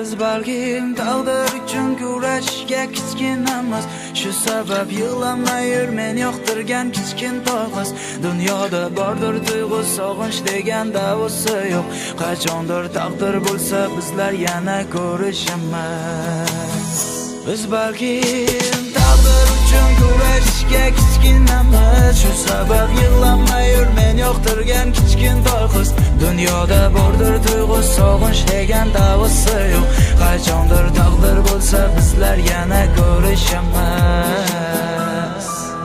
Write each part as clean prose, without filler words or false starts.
Biz balkim taqdir uchun kurashga kichkinamiz. Shu sabab yig'lamay yur, men yoqtirgan kichkintoy qiz. Dunyoda bordir tuyg'u, sog'inch degan davosi yo'q. Qachondir taqdir bo'lsa bizlar yana ko'rishamiz. Biz balkim taqdir uchun kurashga kichkinamiz. Shu sabab yig'lamay yur, men yoqtirgan kichkintoy qiz. Dunyoda bordir tuyg'u, sog'inch degan davosi yo'q. Qachondir taqdir bo'lsa bizlar yana ko'rishamiz.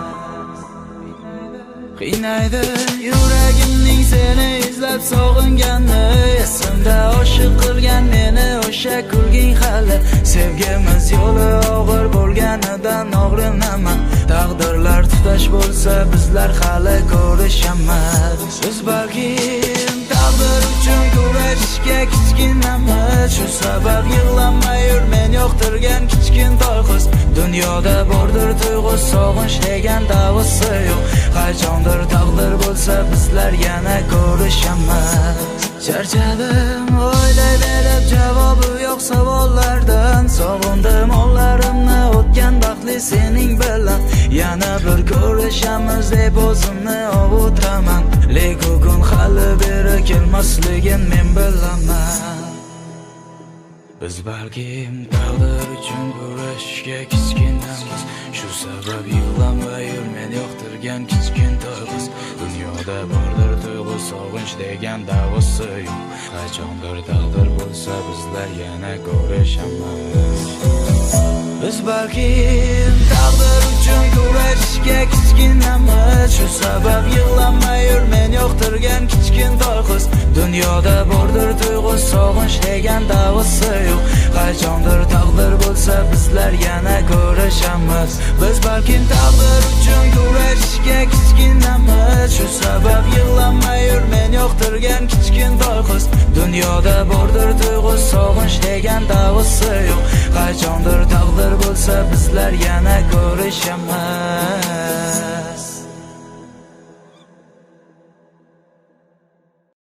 Qiynaydi yuragimning seni izlab sog'ingani, esimda oshiq qilgan meni o'sha kulging hali. Sevgimiz yo'li og'ir bo'lganidan og'rinaman. Taqdirlar tutash bo'lsa bizlar hali ko'rishamiz. Biz balkim taqdir uchun kurashga kichkinamiz. Shu sabab yig'lamay yur, men yoqtirgan kichkintoy qiz. Dunyoda bordir tuyg'u, sog'inch degan davosi yo'q. Qachondir taqdir bo'lsa bizlar yana ko'rishamiz. Charchadim o'ylayverib, javobi yo'q savollardan. Sog'indim onlarimni o'tgan baxtli sening bilan. Yana bir ko'rishamiz deb o'zimni ovutaman. Lekin kun hali beri kelmasligin men bilaman. Biz balkim taqdir uchun kurashga kichkinamiz. Shu sabab yig'lamay yur, men yoqtirgan kichkintoy qiz. Dunyoda bordir tuyg'u, sog'inch degan davosi yo'q. Qachondir taqdir bo'lsa bizlar yana ko'rishamiz. Biz balkim taqdir uchun kurashga kichkinamiz. Shu sabab yig'lamay yur, men yoqtirgan kichkintoy qiz. Dunyoda bordir tuyg'u, sog'inch degan davosi yo'q. Qachondir taqdir bo'lsa bizlar yana ko'rishamiz. Biz balkim taqdir uchun kurashga kichkinamiz. Shu sabab yig'lamay yur, men yoqtirgan kichkintoy qiz. Dunyoda bordir tuyg'u, sog'inch degan davosi yo'q. Qachondir taqdir bo'lsa bizlar yana ko'rishamiz.